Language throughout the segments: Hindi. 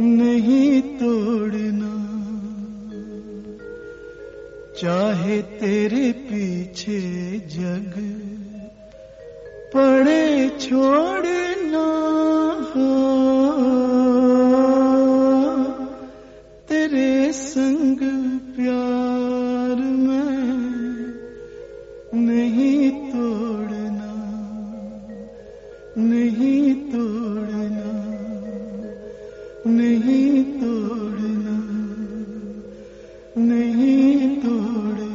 नहीं तोड़ना, चाहे तेरे पीछे जग पड़े छोड़ना। तेरे संग प्यार में नहीं तोड़ना, नहीं तोड़ना, नहीं तोड़ना, नहीं तोड़ना।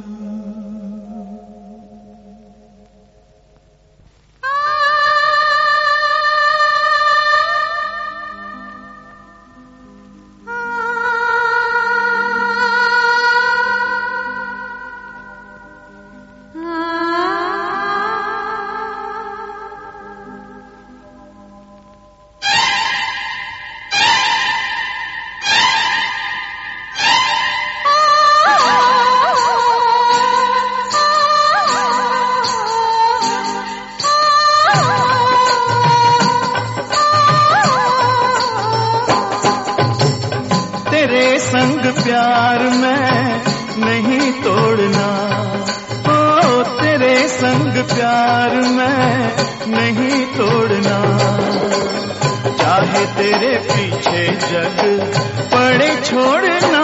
तेरे संग प्यार में नहीं तोड़ना, ओ तेरे संग प्यार में नहीं तोड़ना, चाहे तेरे पीछे जग पड़े छोड़ना।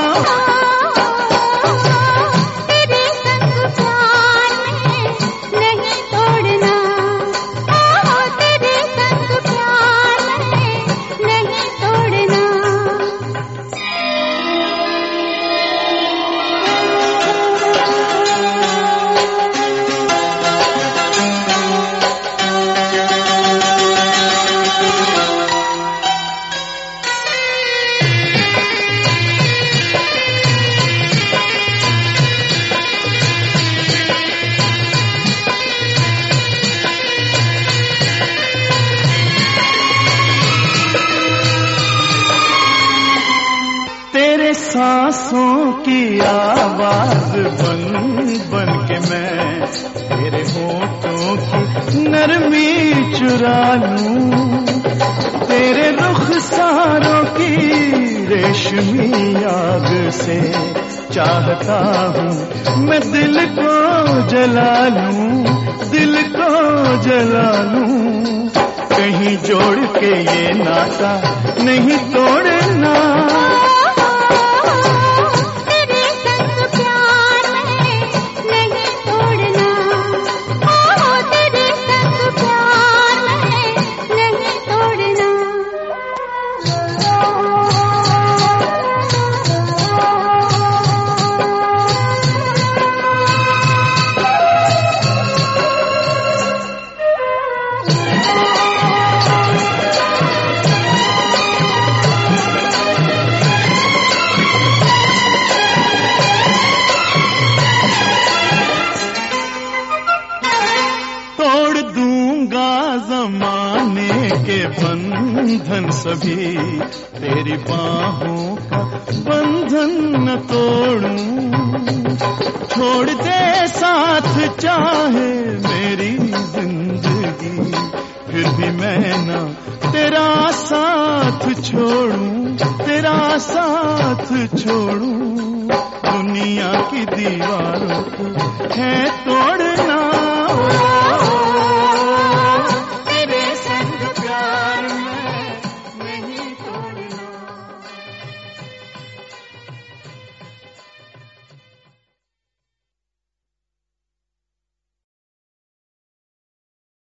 सांसों की आवाज बन बन के मैं तेरे होठों की नरमी चुरा लूं, तेरे रुखसारों की रेशमी आग से चाहता हूँ मैं दिल को जला लूं, दिल को जला लूं। कहीं जोड़ के ये नाता नहीं तोड़ना। जमाने के बंधन सभी, तेरी बाहों का बंधन न तोड़ूं। छोड़ दे साथ चाहे मेरी जिंदगी, फिर भी मैं ना तेरा साथ छोड़ूं, तेरा साथ छोड़ूं। दुनिया की दीवारों को है तोड़ना।